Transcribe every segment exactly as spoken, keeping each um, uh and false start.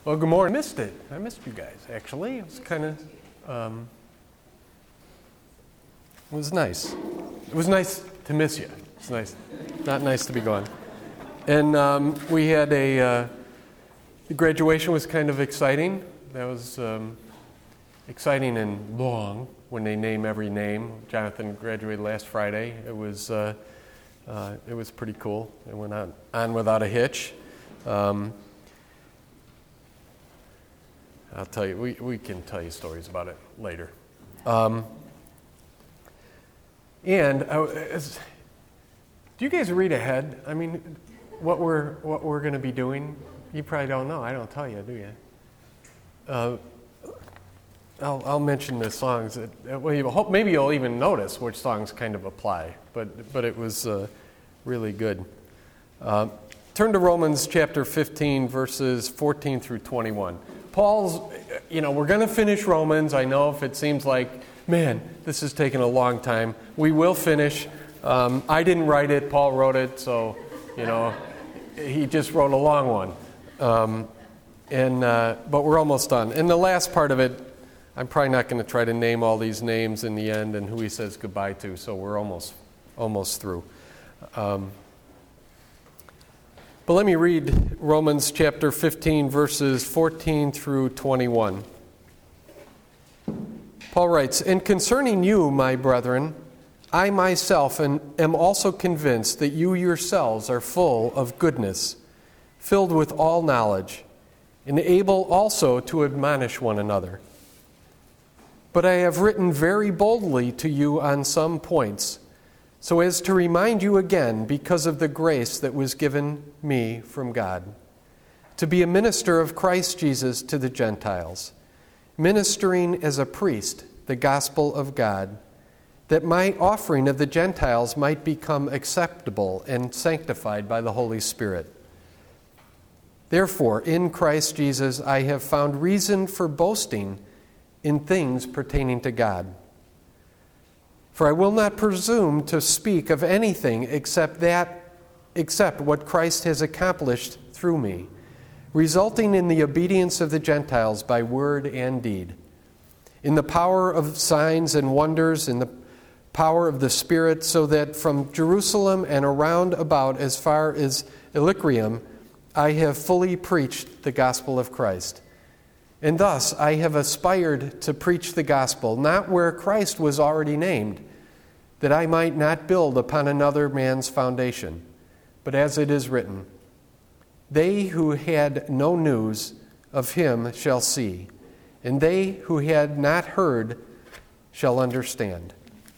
Well, good morning. I missed it. I missed you guys, actually. It was kind of, um, it was nice. It was nice to miss you. It's nice. Not nice to be gone. And um, we had a, uh, the graduation was kind of exciting. That was um, exciting and long when they name every name. Jonathan graduated last Friday. It was, uh, uh, it was pretty cool. It went on, on without a hitch. Um, I'll tell you, we, we can tell you stories about it later. Um, and I, as, do you guys read ahead? I mean, what we're what we're going to be doing? You probably don't know. I don't tell you, do you? Uh, I'll I'll mention the songs. That, well, you hope maybe you'll even notice which songs kind of apply. But but it was uh, really good. Uh, turn to Romans chapter fifteen, verses fourteen through twenty-one. Paul's, you know, we're going to finish Romans. I know if it seems like, man, this is taking a long time. We will finish. Um, I didn't write it. Paul wrote it, so, you know, he just wrote a long one. Um, and uh, but we're almost done. And the last part of it, I'm probably not going to try to name all these names in the end and who he says goodbye to, so we're almost almost through. Um, But let me read Romans chapter fifteen, verses fourteen through twenty-one. Paul writes, "And concerning you, my brethren, I myself am also convinced that you yourselves are full of goodness, filled with all knowledge, and able also to admonish one another. But I have written very boldly to you on some points, so as to remind you again, because of the grace that was given me from God, to be a minister of Christ Jesus to the Gentiles, ministering as a priest the gospel of God, that my offering of the Gentiles might become acceptable and sanctified by the Holy Spirit. Therefore, in Christ Jesus I have found reason for boasting in things pertaining to God. For I will not presume to speak of anything except that, except what Christ has accomplished through me, resulting in the obedience of the Gentiles by word and deed, in the power of signs and wonders, in the power of the Spirit, so that from Jerusalem and around about as far as Illyricum, I have fully preached the gospel of Christ. And thus I have aspired to preach the gospel, not where Christ was already named, that I might not build upon another man's foundation. But as it is written, they who had no news of him shall see, and they who had not heard shall understand."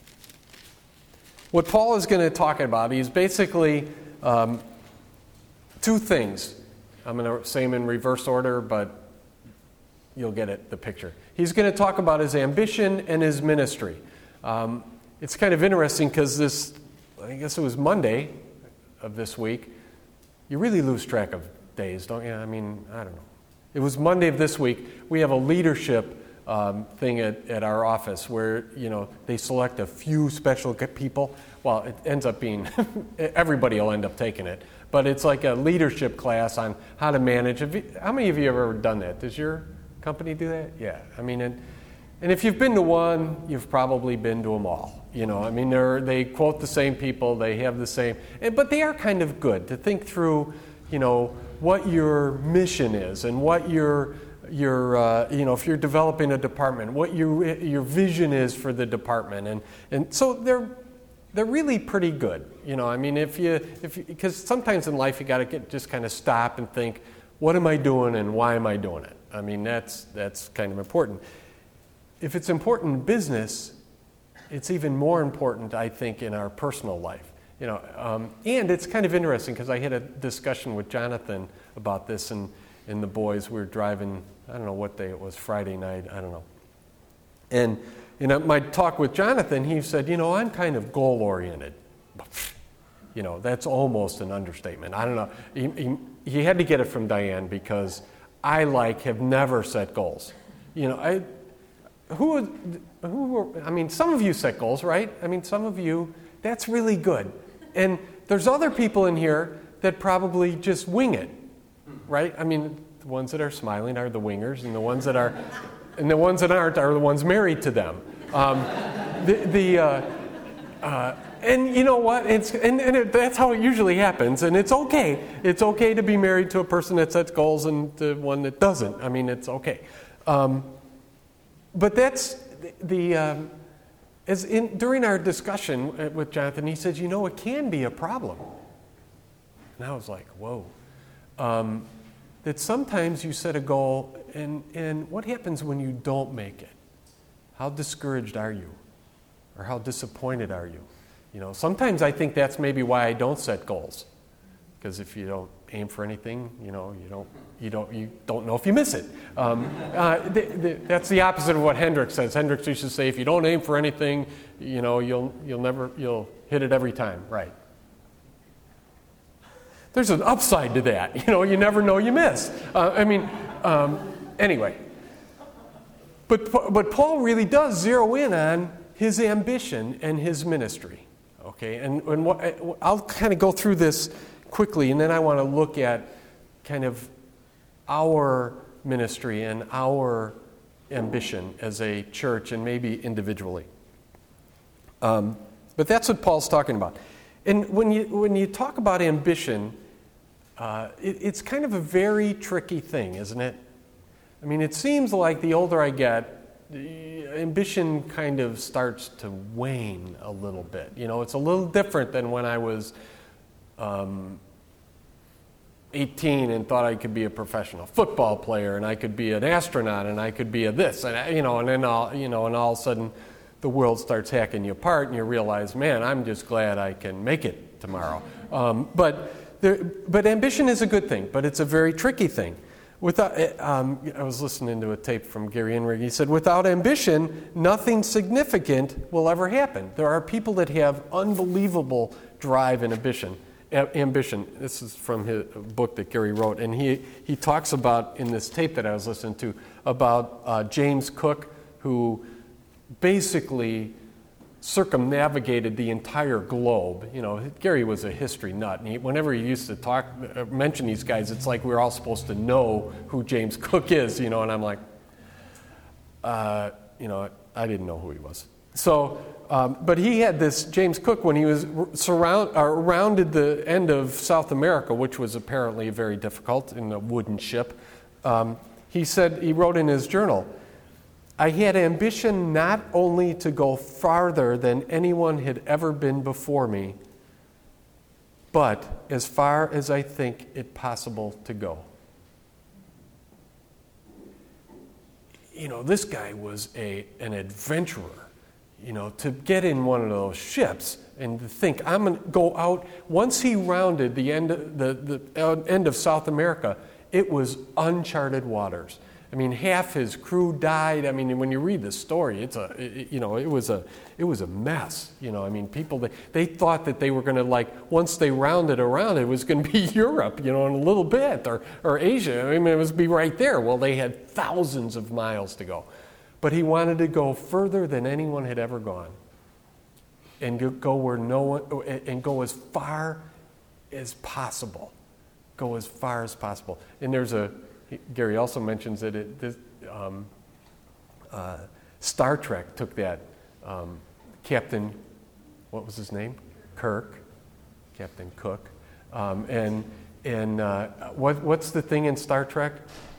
What Paul is going to talk about is basically um, two things. I'm going to say them in reverse order, but you'll get it, the picture. He's going to talk about his ambition and his ministry. Um, it's kind of interesting because this, I guess it was Monday of this week. You really lose track of days, don't you? I mean, I don't know. It was Monday of this week. We have a leadership um, thing at, at our office where, you know, they select a few special people. Well, it ends up being, everybody will end up taking it. But it's like a leadership class on how to manage. Have you, how many of you have ever done that? Does your company do that? Yeah. I mean, and, and if you've been to one, you've probably been to them all. You know, I mean, they're, they quote the same people, they have the same, but they are kind of good to think through, you know, what your mission is and what your, your uh, you know, if you're developing a department, what your your vision is for the department, and and so they're they're really pretty good. You know, I mean, if you if because sometimes in life you got to get just kind of stop and think, what am I doing and why am I doing it? I mean, that's that's kind of important. If it's important in business, it's even more important, I think, in our personal life. You know, um, and it's kind of interesting because I had a discussion with Jonathan about this, and, and the boys. We were driving, I don't know what day it was, Friday night, I don't know. And you know, my talk with Jonathan, he said, you know, I'm kind of goal-oriented. You know, that's almost an understatement. I don't know. He, he, he had to get it from Diane because I, like, have never set goals. You know, I, who, who, I mean, some of you set goals, right? I mean, some of you, that's really good. And there's other people in here that probably just wing it, right? I mean, the ones that are smiling are the wingers, and the ones that are, and the ones that aren't are the ones married to them. Um, the the uh, uh, and you know what? It's and, and it, that's how it usually happens, and it's okay. It's okay to be married to a person that sets goals and to one that doesn't. I mean, it's okay. Um, but that's the. the um, As in, during our discussion with Jonathan, he says, you know, it can be a problem. And I was like, whoa. Um, that sometimes you set a goal, and, and what happens when you don't make it? How discouraged are you? Or how disappointed are you? You know, sometimes I think that's maybe why I don't set goals. Because if you don't aim for anything, you know, you don't you don't you don't know if you miss it. Um, uh, the, the, that's the opposite of what Hendricks says. Hendricks used to say, if you don't aim for anything, you know, you'll you'll never you'll hit it every time, right? There's an upside to that. You know, you never know you miss. Uh, I mean, um, anyway. But but Paul really does zero in on his ambition and his ministry. Okay, and and what, I'll kind of go through this quickly, and then I want to look at kind of our ministry and our ambition as a church and maybe individually. Um, but that's what Paul's talking about. And when you when you talk about ambition, uh, it, it's kind of a very tricky thing, isn't it? I mean, it seems like the older I get, the ambition kind of starts to wane a little bit. You know, it's a little different than when I was um, eighteen and thought I could be a professional football player, and I could be an astronaut, and I could be a this, and I, you know, and then all you know, and all of a sudden, the world starts hacking you apart, and you realize, man, I'm just glad I can make it tomorrow. Um, but there, but ambition is a good thing, but it's a very tricky thing. Without, um, I was listening to a tape from Gary Inrig. He said, without ambition, nothing significant will ever happen. There are people that have unbelievable drive and ambition. Ambition. This is from his book that Gary wrote, and he, he talks about, in this tape that I was listening to, about uh, James Cook, who basically circumnavigated the entire globe. You know, Gary was a history nut, and he, whenever he used to talk, uh, mention these guys, it's like we're all supposed to know who James Cook is, you know, and I'm like, uh, you know, I didn't know who he was. So, um, but he had this, James Cook, when he was surround, uh, rounded the end of South America, which was apparently very difficult in a wooden ship, um, he said, he wrote in his journal, I had ambition not only to go farther than anyone had ever been before me, but as far as I think it possible to go. You know, this guy was a an adventurer. You know, to get in one of those ships and to think, I'm going to go out. Once he rounded the end of, the, the uh, end of South America, it was uncharted waters. I mean, half his crew died. I mean, when you read the story, it's a, it, you know, it was a, it was a mess. You know, I mean, people, they, they thought that they were going to, like, once they rounded around, it was going to be Europe, you know, in a little bit, or, or Asia. I mean, it was be right there. Well, they had thousands of miles to go. But he wanted to go further than anyone had ever gone. And go where no one, and go as far as possible. Go as far as possible. And there's a, Gary also mentions that it, this, um, uh, Star Trek took that. Um, Captain, what was his name? Kirk, Captain Cook, um, and and uh, what what's the thing in Star Trek?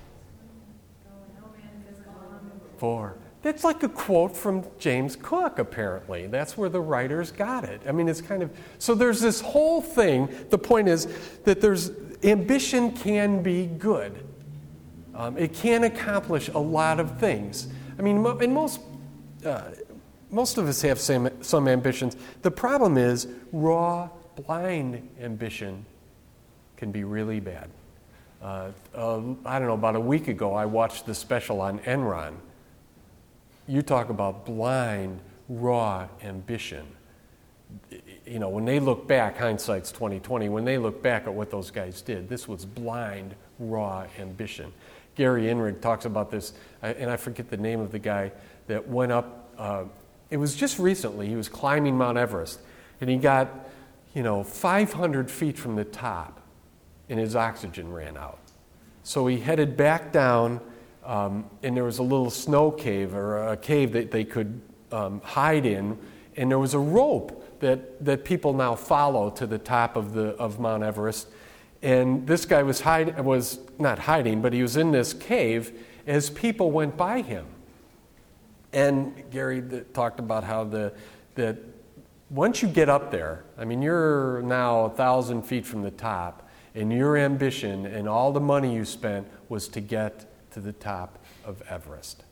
For that's like a quote from James Cook. Apparently, that's where the writers got it. I mean, it's kind of so. There's this whole thing. The point is that there's ambition can be good. Um, it can accomplish a lot of things. I mean, mo- and most uh, most of us have some, some ambitions. The problem is raw, blind ambition can be really bad. Uh, uh, I don't know, about a week ago, I watched the special on Enron. You talk about blind, raw ambition. You know, when they look back, hindsight's twenty twenty, when they look back at what those guys did, this was blind, raw ambition. Gary Inrig talks about this, and I forget the name of the guy that went up. Uh, it was just recently. He was climbing Mount Everest, and he got, you know, five hundred feet from the top, and his oxygen ran out. So he headed back down, um, and there was a little snow cave, or a cave that they could um, hide in, and there was a rope that, that people now follow to the top of the of Mount Everest. And this guy was hide, was not hiding, but he was in this cave as people went by him. And Gary talked about how the that once you get up there, I mean, you're now a thousand feet from the top, and your ambition and all the money you spent was to get to the top of Everest.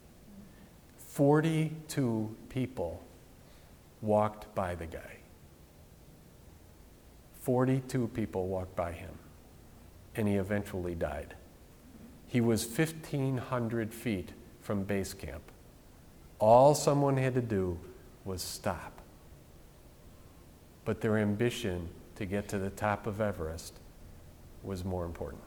forty-two people walked by the guy. forty-two people walked by him, and he eventually died. He was fifteen hundred feet from base camp. All someone had to do was stop. But their ambition to get to the top of Everest was more important.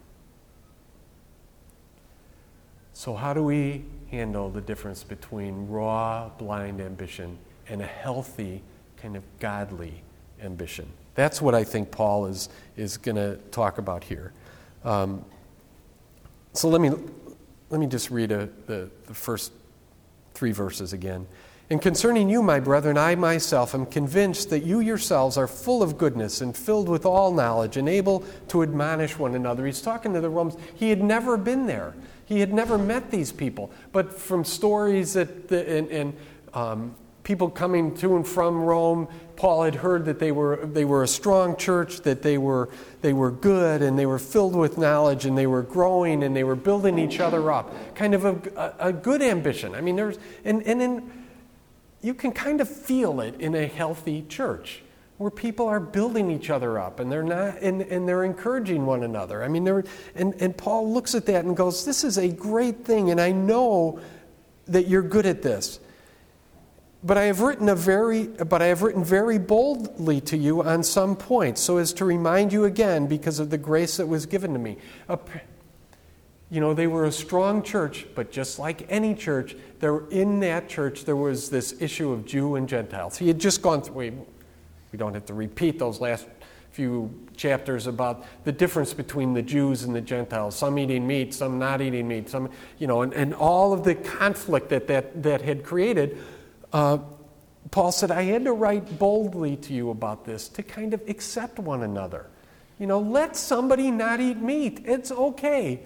So how do we handle the difference between raw, blind ambition and a healthy, kind of godly ambition? That's what I think Paul is, is going to talk about here. Um, so let me, let me just read a, the, the first three verses again. And concerning you, my brethren, I myself am convinced that you yourselves are full of goodness and filled with all knowledge and able to admonish one another. He's talking to the Romans. He had never been there. He had never met these people. But from stories that the, and, and um, people coming to and from Rome, Paul had heard that they were they were a strong church, that they were they were good, and they were filled with knowledge, and they were growing, and they were building each other up. Kind of a, a, a good ambition. I mean, there's and and in you can kind of feel it in a healthy church where people are building each other up and they're not and, and they're encouraging one another. I mean, they're, and, and Paul looks at that and goes, this is a great thing, and I know that you're good at this. But I have written a very but I have written very boldly to you on some points, so as to remind you again because of the grace that was given to me. A, You know, they were a strong church, but just like any church, there in that church there was this issue of Jew and Gentiles. He had just gone through, we, we don't have to repeat those last few chapters about the difference between the Jews and the Gentiles, some eating meat, some not eating meat, some, you know, and, and all of the conflict that that, that had created. Uh, Paul said, I had to write boldly to you about this to kind of accept one another. You know, let somebody not eat meat. It's okay.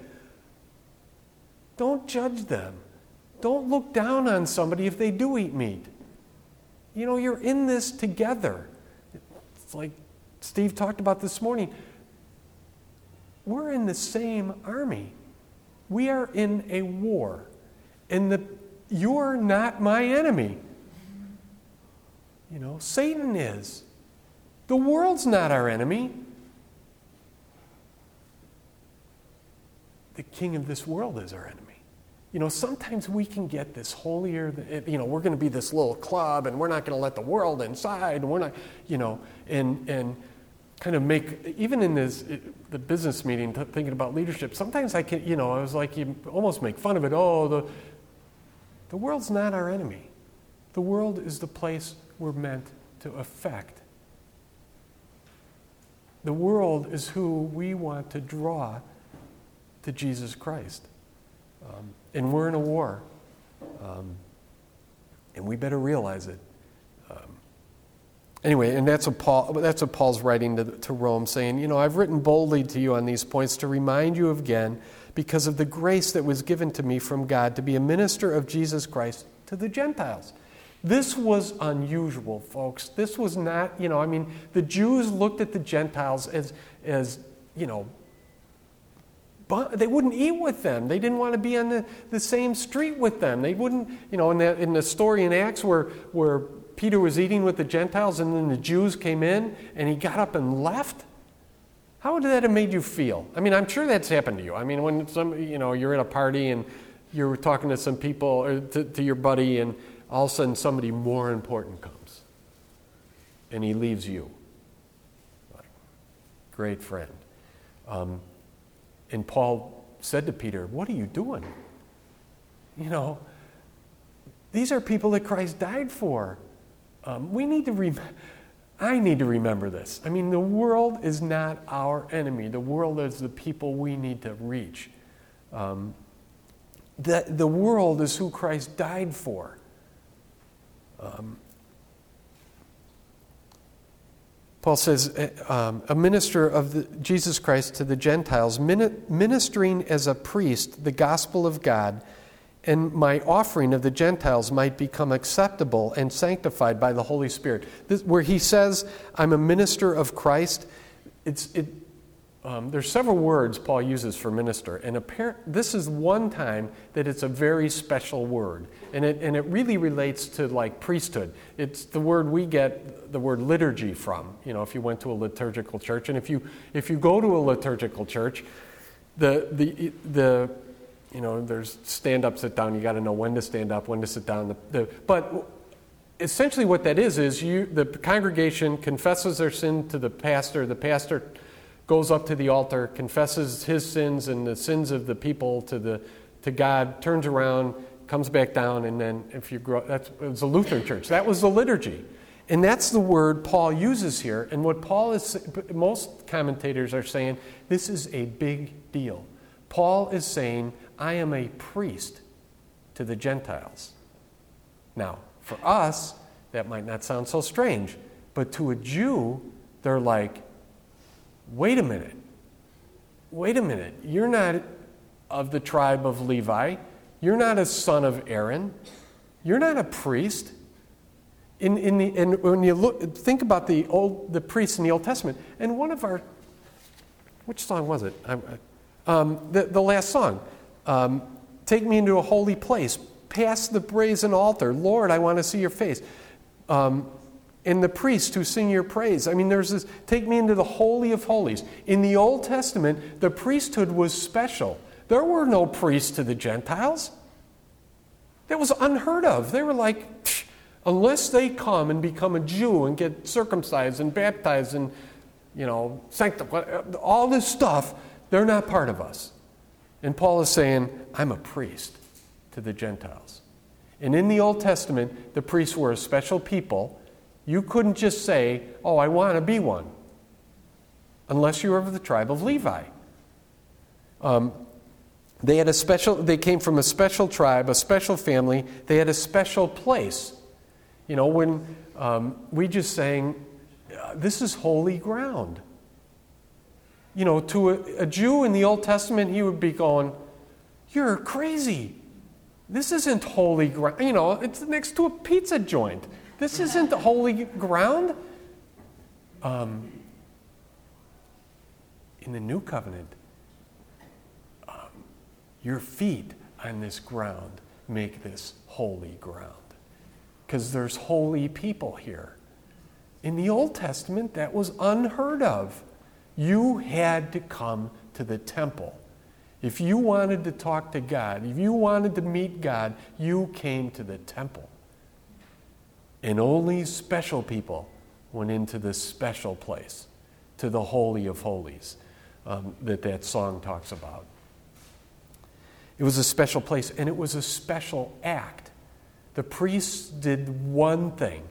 Don't judge them. Don't look down on somebody if they do eat meat. You know, you're in this together. It's like Steve talked about this morning. We're in the same army. We are in a war. And the, you're not my enemy. You know, Satan is. The world's not our enemy. The king of this world is our enemy. You know, sometimes we can get this holier, you know, we're going to be this little club and we're not going to let the world inside, and we're not, you know, and and kind of make, even in this, the business meeting, t- thinking about leadership, sometimes I can, you know, I was like, you almost make fun of it. Oh, the, the world's not our enemy. The world is the place we're meant to affect. The world is who we want to draw to Jesus Christ. Um, and we're in a war. Um, and we better realize it. Um, anyway, and that's what, Paul, that's what Paul's writing to, to Rome, saying, you know, I've written boldly to you on these points to remind you again, because of the grace that was given to me from God to be a minister of Jesus Christ to the Gentiles. This was unusual, folks. This was not, you know, I mean, the Jews looked at the Gentiles as, as you know, but they wouldn't eat with them. They didn't want to be on the, the same street with them. They wouldn't, you know, in the, in the story in Acts where, where Peter was eating with the Gentiles and then the Jews came in and he got up and left, how would that have made you feel? I mean, I'm sure that's happened to you. I mean, when some, you know, you're at a party and you're talking to some people, or to, to your buddy, and all of a sudden somebody more important comes and he leaves you. Like, great friend. Um, And Paul said to Peter, what are you doing? You know, these are people that Christ died for. Um, we need to remember, I need to remember this. I mean, the world is not our enemy. The world is the people we need to reach. Um, the, the world is who Christ died for. Um, Paul says, um, a minister of the, Jesus Christ to the Gentiles, min- ministering as a priest the gospel of God, and my offering of the Gentiles might become acceptable and sanctified by the Holy Spirit. This, where he says, I'm a minister of Christ, it's, it, um, there's several words Paul uses for minister, and apparent, this is one time that it's a very special word, and it, and it really relates to like priesthood. It's the word we get the word liturgy from, you know, if you went to a liturgical church, and if you if you go to a liturgical church, the the the you know, there's stand up, sit down. You got to know when to stand up, when to sit down. The, the, but essentially, what that is is you the congregation confesses their sin to the pastor. The pastor goes up to the altar, confesses his sins and the sins of the people to the to God, turns around, comes back down, and then if you grow, that's it was a Lutheran church. That was the liturgy, and that's the word Paul uses here. And what Paul is, most commentators are saying, this is a big deal. Paul is saying, I am a priest to the Gentiles. Now, for us, that might not sound so strange, but to a Jew, they're like, wait a minute, wait a minute, you're not of the tribe of Levi, you're not a son of Aaron, you're not a priest. In, in the, and when you look, think about the old, the priests in the Old Testament, and one of our, which song was it? I, um, the, the last song. Um, take me into a holy place. Past the brazen altar. Lord, I want to see your face. Um, and the priests who sing your praise. I mean, there's this, take me into the Holy of Holies. In the Old Testament, the priesthood was special. There were no priests to the Gentiles. That was unheard of. They were like, unless they come and become a Jew and get circumcised and baptized and, you know, sanctified, all this stuff, they're not part of us. And Paul is saying, I'm a priest to the Gentiles. And in the Old Testament, the priests were a special people. You couldn't just say, oh, I want to be one, unless you were of the tribe of Levi. Um, they had a special, they came from a special tribe, a special family. They had a special place. You know, when um, we just sang, this is holy ground. You know, to a, a Jew in the Old Testament, he would be going, you're crazy. This isn't holy ground. You know, it's next to a pizza joint. This isn't the holy ground. Um, in the New Covenant, um, your feet on this ground make this holy ground. Because there's holy people here. In the Old Testament, that was unheard of. You had to come to the temple. If you wanted to talk to God, if you wanted to meet God, you came to the temple. And only special people went into this special place, to the Holy of Holies, um, that that song talks about. It was a special place, and it was a special act. The priests did one thing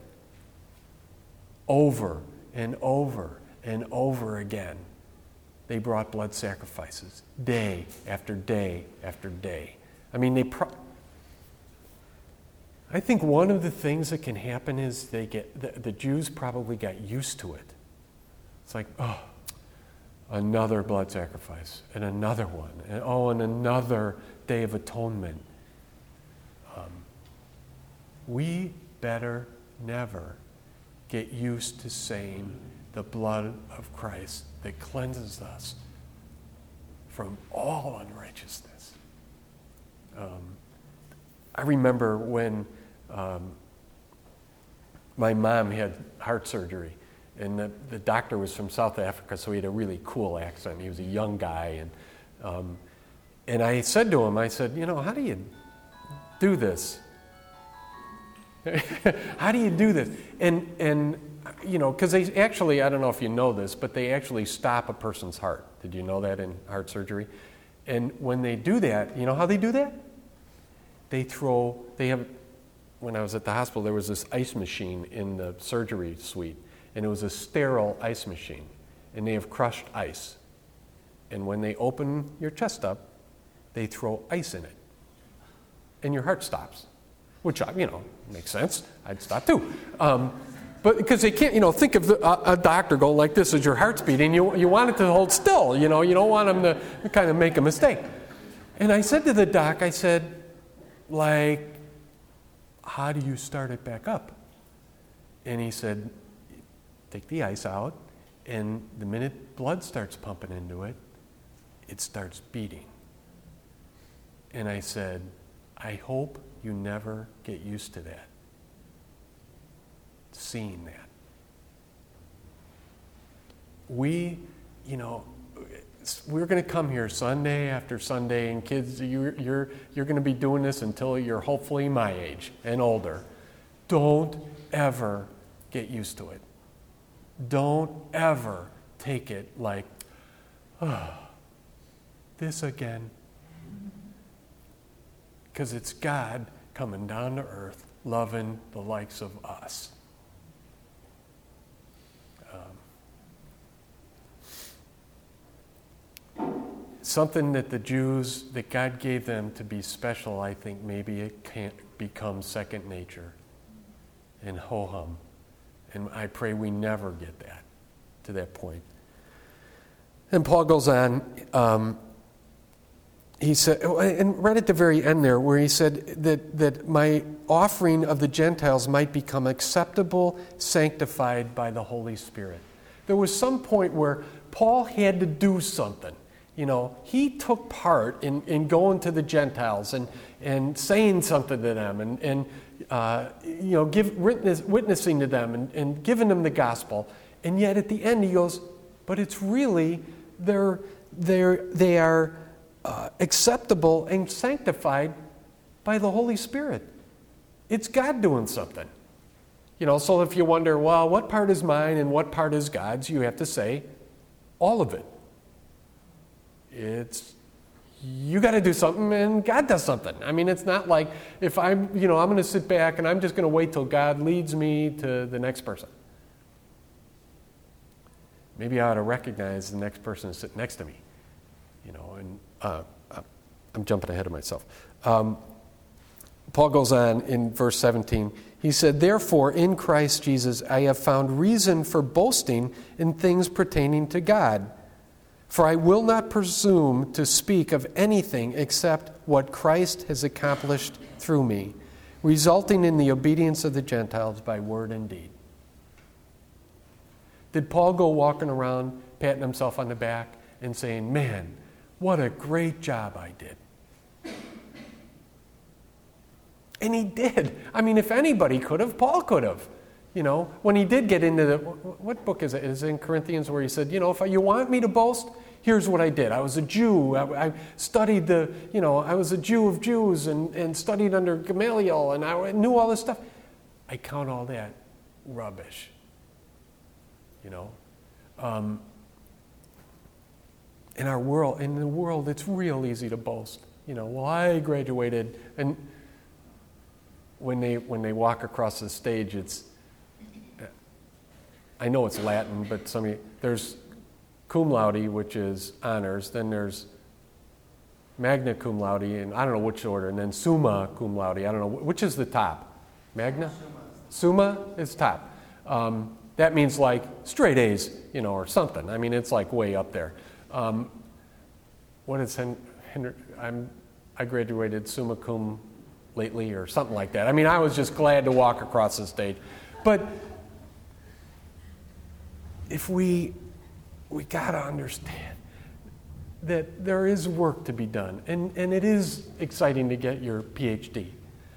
over and over and over again. They brought blood sacrifices day after day after day. I mean, they. Pro- I think one of the things that can happen is they get the, the Jews probably got used to it. It's like, oh, another blood sacrifice, and another one, and oh, and another Day of Atonement. Um, we better never get used to saying the blood of Christ that cleanses us from all unrighteousness. Um, I remember when um, my mom had heart surgery, and the, the doctor was from South Africa, so he had a really cool accent. He was a young guy, and um, and I said to him, I said, you know, how do you do this? How do you do this? And and you know, because they actually, I don't know if you know this, but they actually stop a person's heart. Did you know that in heart surgery? And when they do that, you know how they do that? They throw, they have, when I was at the hospital, there was this ice machine in the surgery suite. and it was a sterile ice machine, and they have crushed ice. And when they open your chest up, they throw ice in it, and your heart stops, which, you know, makes sense. I'd stop too. Um, but because they can't, you know, think of the, a, a doctor going like this as your heart's beating. You, you want it to hold still, you know. You don't want them to kind of make a mistake. And I said to the doc, I said, like, how do you start it back up? And he said, take the ice out, and the minute blood starts pumping into it, it starts beating. And I said, I hope you never get used to that, seeing that. We, you know, we're going to come here Sunday after Sunday, and kids, you're, you're, you're going to be doing this until you're hopefully my age and older. Don't ever get used to it. Don't ever take it like, oh, this again. Because it's God coming down to earth, loving the likes of us. Um, something that the Jews, that God gave them to be special, I think maybe it can't become second nature and ho-hum. And I pray we never get that, to that point. And Paul goes on, um, he said, and right at the very end there, where he said that, that my offering of the Gentiles might become acceptable, sanctified by the Holy Spirit. There was some point where Paul had to do something. You know, he took part in, in going to the Gentiles and, and saying something to them and, and uh, you know, give, witness, witnessing to them and, and giving them the gospel. And yet at the end he goes, but it's really, they're, they're, they are uh, acceptable and sanctified by the Holy Spirit. It's God doing something. You know, so if you wonder, well, what part is mine and what part is God's, you have to say, all of it. It's, you got to do something and God does something. I mean, it's not like if I'm, you know, I'm going to sit back and I'm just going to wait till God leads me to the next person. Maybe I ought to recognize the next person is sitting next to me, you know, and uh, I'm jumping ahead of myself. Um, Paul goes on in verse seventeen. He said, therefore, in Christ Jesus, I have found reason for boasting in things pertaining to God. For I will not presume to speak of anything except what Christ has accomplished through me, resulting in the obedience of the Gentiles by word and deed. Did Paul go walking around, patting himself on the back and saying, man, what a great job I did? And he did. I mean, if anybody could have, Paul could have. You know, when he did get into the, what book is it? Is it in Corinthians where he said, you know, if you want me to boast, here's what I did. I was a Jew. I, I studied the, you know, I was a Jew of Jews and, and studied under Gamaliel and I knew all this stuff. I count all that rubbish. You know, um, in our world, in the world, it's real easy to boast. You know, well, I graduated, and when they when they walk across the stage, it's, I know it's Latin, but some there's cum laude, which is honors. Then there's magna cum laude, and I don't know which order, and then summa cum laude. I don't know which is the top. Magna, summa, summa is top. Um, That means like straight A's, you know, or something. I mean, it's like way up there. Um, what is Hen- Henry? I'm I graduated summa cum lately, or something like that. I mean, I was just glad to walk across the stage. But if we we gotta understand that there is work to be done, and and it is exciting to get your P H D.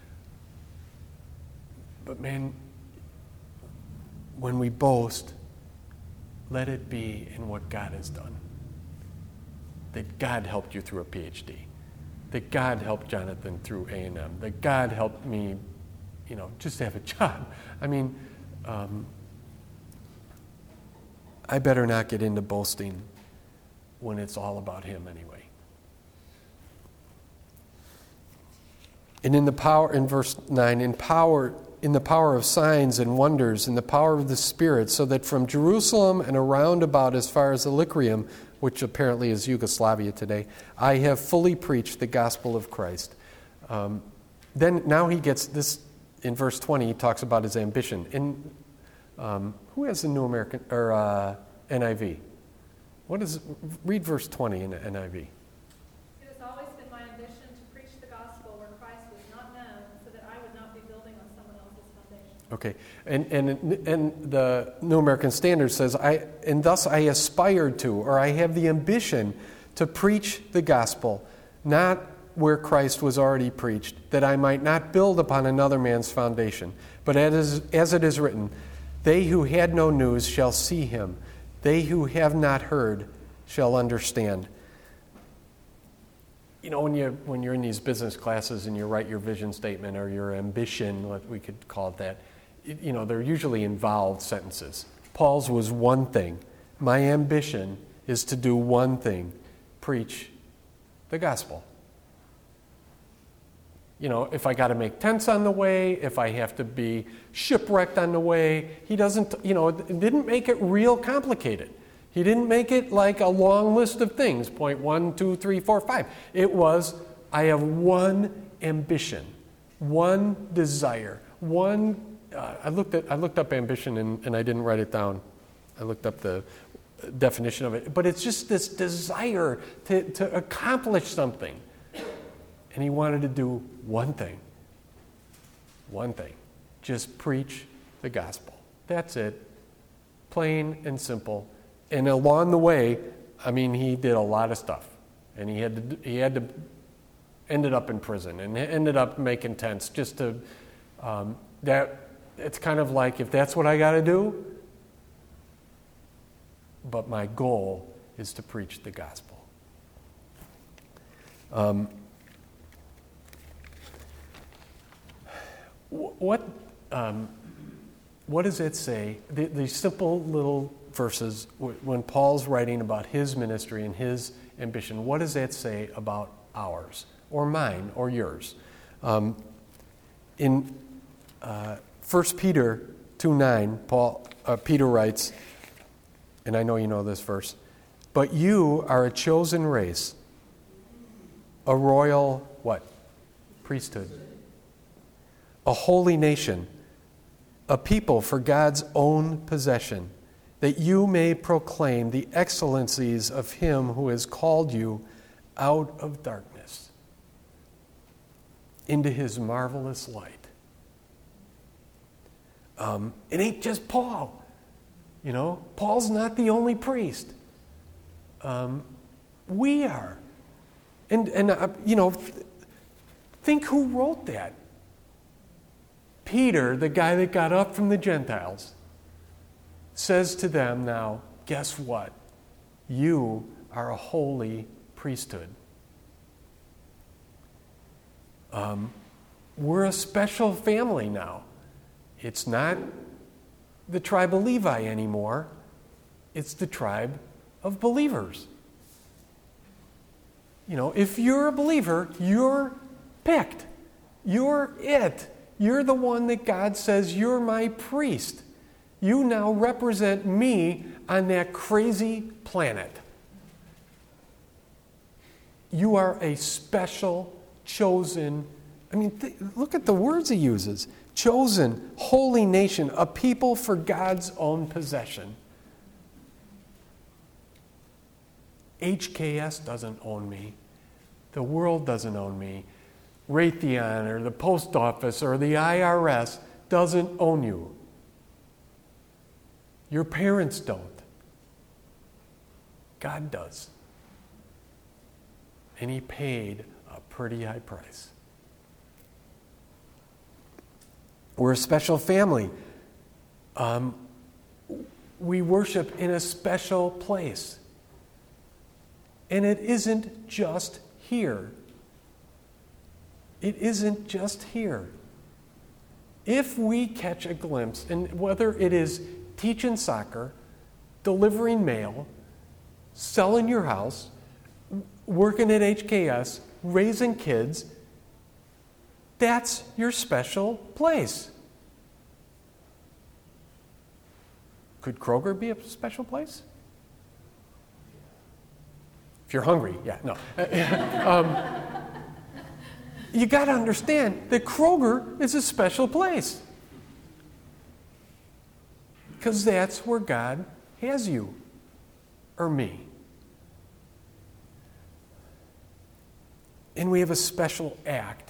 But man, when we boast, let it be in what God has done. That God helped you through a P H D. That God helped Jonathan through A and M. That God helped me, you know, just to have a job. I mean, um, I better not get into boasting when it's all about him anyway. And in the power, in verse nine, in power, in the power of signs and wonders, in the power of the Spirit, so that from Jerusalem and around about as far as Illyricum, which apparently is Yugoslavia today, I have fully preached the gospel of Christ. Um, then now he gets this, in verse twenty, he talks about his ambition. In, um, who has the New American, or uh, N I V? What is, read verse twenty in the N I V. It has always been my ambition to preach the gospel where Christ was not known, so that I would not be building on someone else's foundation. Okay, and and and the New American Standard says, I and thus I aspired to, or I have the ambition to preach the gospel, not where Christ was already preached, that I might not build upon another man's foundation. But as, as it is written, they who had no news shall see him. They who have not heard shall understand. You know, when you when you're in these business classes and you write your vision statement or your ambition, what we could call it that, it, you know, they're usually involved sentences. Paul's was one thing. My ambition is to do one thing: preach the gospel. You know, if I got to make tents on the way, if I have to be shipwrecked on the way, he doesn't, you know, it didn't make it real complicated. He didn't make it like a long list of things, point one, two, three, four, five. It was, I have one ambition, one desire, one, uh, I looked at, I looked up ambition and, and I didn't write it down. I looked up the definition of it. But it's just this desire to, to accomplish something. And he wanted to do one thing. One thing. Just preach the gospel. That's it. Plain and simple. And along the way, I mean, he did a lot of stuff. And he had to, he had to, ended up in prison and ended up making tents just to, um, that, it's kind of like, if that's what I got to do, but my goal is to preach the gospel. Um, What um, what does it say? The, these simple little verses, when Paul's writing about his ministry and his ambition, what does that say about ours, or mine, or yours? Um, in uh, First Peter two nine, Paul uh, Peter writes, and I know you know this verse, but you are a chosen race, a royal what? Priesthood. A holy nation, a people for God's own possession, that you may proclaim the excellencies of him who has called you out of darkness into his marvelous light. Um, it ain't just Paul. You know, Paul's not the only priest. Um, we are. And, and uh, you know, think who wrote that. Peter, the guy that got up from the Gentiles, says to them now, guess what? You are a holy priesthood. Um, we're a special family now. It's not the tribe of Levi anymore. It's the tribe of believers. You know, if you're a believer, you're picked. You're it. You're the one that God says, you're my priest. You now represent me on that crazy planet. You are a special, chosen, I mean, th- look at the words he uses. Chosen, holy nation, a people for God's own possession. H K S doesn't own me. The world doesn't own me. Raytheon or the post office or the I R S doesn't own you. Your parents don't. God does. And he paid a pretty high price. We're a special family. Um, we worship in a special place. And it isn't just here. It isn't just here. If we catch a glimpse, and whether it is teaching soccer, delivering mail, selling your house, working at H K S, raising kids, that's your special place. Could Kroger be a special place? If you're hungry, yeah, no. um, you got to understand that Kroger is a special place. Because that's where God has you or me. And we have a special act.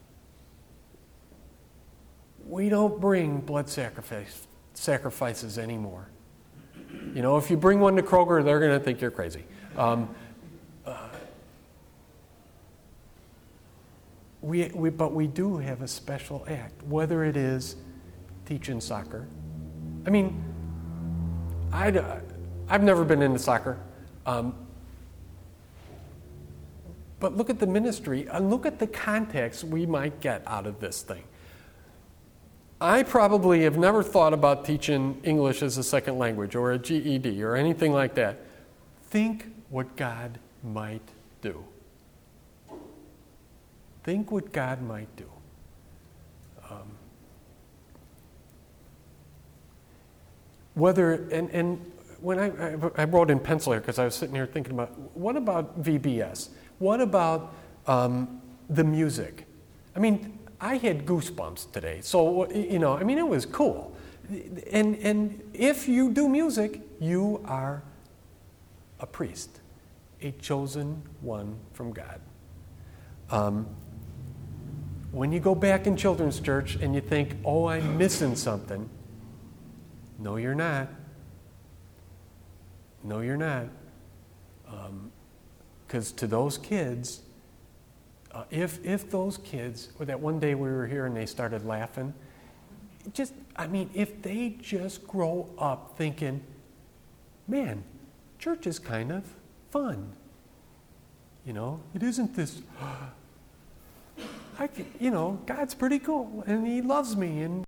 We don't bring blood sacrifice, sacrifices anymore. You know, if you bring one to Kroger, they're going to think you're crazy. Um, uh, we, we, but we do have a special act, whether it is teaching soccer. I mean, I'd, uh, I've never been into soccer. Um, but look at the ministry and look at the context we might get out of this thing. I probably have never thought about teaching English as a second language or a G E D or anything like that. Think what God might do. Think what God might do. Um, whether, and, and when I, I, I wrote in pencil here because I was sitting here thinking about, what about V B S? What about um, the music? I mean, I had goosebumps today. So, you know, I mean, it was cool. And, and if you do music, you are a priest, a chosen one from God. Um, when you go back in children's church and you think, oh, I'm missing something, no, you're not. No, you're not. Because um, to those kids, uh, if if those kids, or that one day we were here and they started laughing, just, I mean, if they just grow up thinking, man, church is kind of fun. You know, it isn't this, I can, you know, God's pretty cool and He loves me and